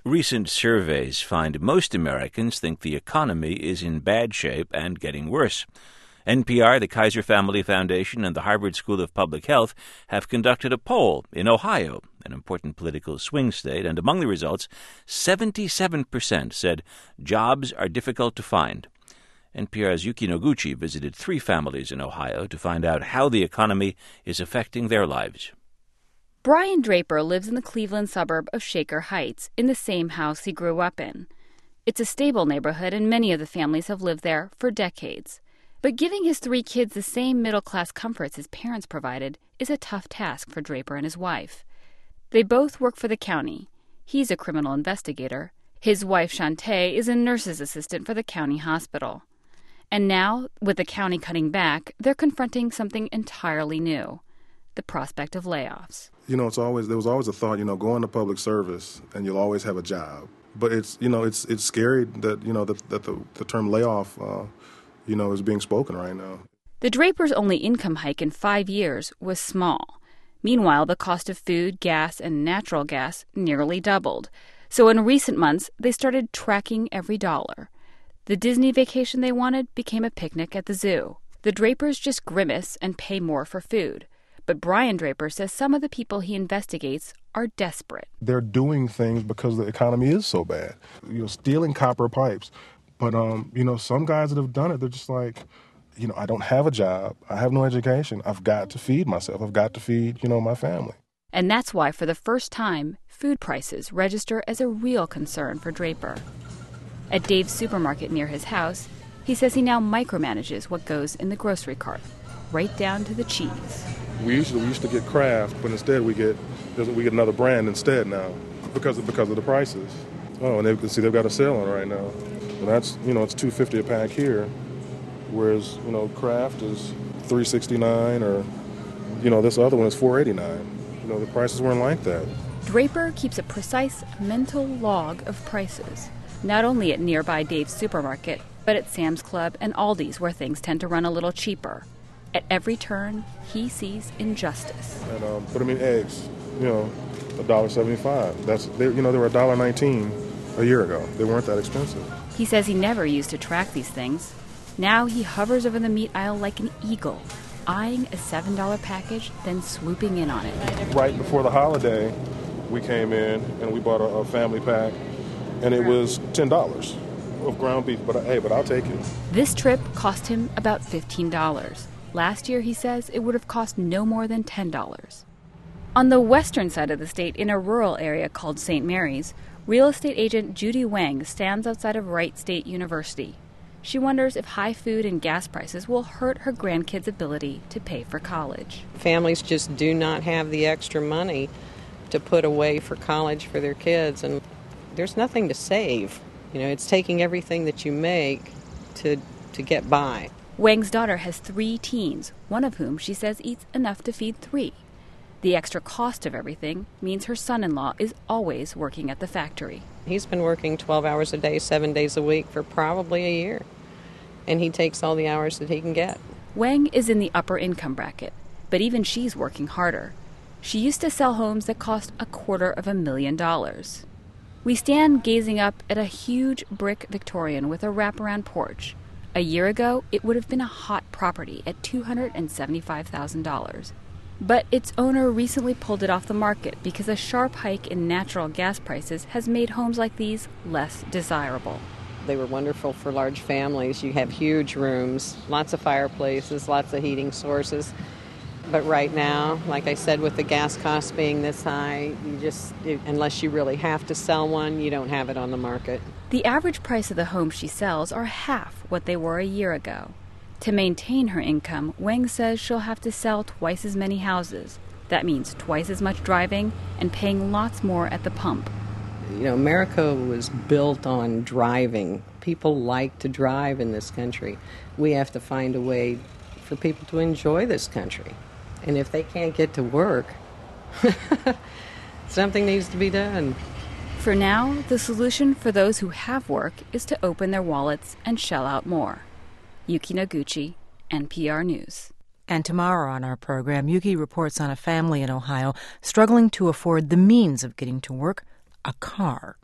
Recent surveys find most Americans think the economy is in bad shape and getting worse. NPR, the Kaiser Family Foundation, and the Harvard School of Public Health have conducted a poll in Ohio, an important political swing state, and among the results, 77% said jobs are difficult to find. NPR's Yuki Noguchi visited 3 families in Ohio to find out how the economy is affecting their lives. Brian Draper lives in the Cleveland suburb of Shaker Heights, in the same house he grew up in. It's a stable neighborhood, and many of the families have lived there for decades. But giving his 3 kids the same middle-class comforts his parents provided is a tough task for Draper and his wife. They both work for the county. He's a criminal investigator. His wife, Shantae, is a nurse's assistant for the county hospital. And now, with the county cutting back, they're confronting something entirely new: the prospect of layoffs. There was always a thought, go into public service and you'll always have a job. But it's scary that, that the term layoff, is being spoken right now. The Drapers' only income hike in 5 years was small. Meanwhile, the cost of food, gas, and natural gas nearly doubled. So in recent months, they started tracking every dollar. The Disney vacation they wanted became a picnic at the zoo. The Drapers just grimace and pay more for food. But Brian Draper says some of the people he investigates are desperate. They're doing things because the economy is so bad. Stealing copper pipes. But, some guys that have done it, they're just like, I don't have a job. I have no education. I've got to feed myself. I've got to feed, my family. And that's why, for the first time, food prices register as a real concern for Draper. At Dave's supermarket near his house, he says he now micromanages what goes in the grocery cart, right down to the cheese. We used to get Kraft, but instead we get another brand instead now because of the prices. Oh, and they've got a sale on right now. And that's it's $2.50 a pack here, whereas Kraft is $3.69 or this other one is $4.89. The prices weren't like that. Draper keeps a precise mental log of prices, not only at nearby Dave's supermarket, but at Sam's Club and Aldi's, where things tend to run a little cheaper. At every turn, he sees injustice. And eggs, $1.75. They were $1.19 a year ago. They weren't that expensive. He says he never used to track these things. Now he hovers over the meat aisle like an eagle, eyeing a $7 package, then swooping in on it. Right before the holiday, we came in and we bought a family pack, and it was $10 of ground beef. But I'll take it. This trip cost him about $15. Last year, he says, it would have cost no more than $10. On the western side of the state, in a rural area called St. Mary's, real estate agent Judy Wang stands outside of Wright State University. She wonders if high food and gas prices will hurt her grandkids' ability to pay for college. Families just do not have the extra money to put away for college for their kids, and there's nothing to save. It's taking everything that you make to get by. Wang's daughter has 3 teens, one of whom she says eats enough to feed 3. The extra cost of everything means her son-in-law is always working at the factory. He's been working 12 hours a day, 7 days a week for probably a year, and he takes all the hours that he can get. Wang is in the upper income bracket, but even she's working harder. She used to sell homes that cost $250,000. We stand gazing up at a huge brick Victorian with a wraparound porch. A year ago, it would have been a hot property at $275,000. But its owner recently pulled it off the market because a sharp hike in natural gas prices has made homes like these less desirable. They were wonderful for large families. You have huge rooms, lots of fireplaces, lots of heating sources. But right now, like I said, with the gas costs being this high, unless you really have to sell one, you don't have it on the market. The average price of the homes she sells are half what they were a year ago. To maintain her income, Wang says she'll have to sell twice as many houses. That means twice as much driving and paying lots more at the pump. America was built on driving. People like to drive in this country. We have to find a way for people to enjoy this country. And if they can't get to work, something needs to be done. For now, the solution for those who have work is to open their wallets and shell out more. Yuki Noguchi, NPR News. And tomorrow on our program, Yuki reports on a family in Ohio struggling to afford the means of getting to work, a car.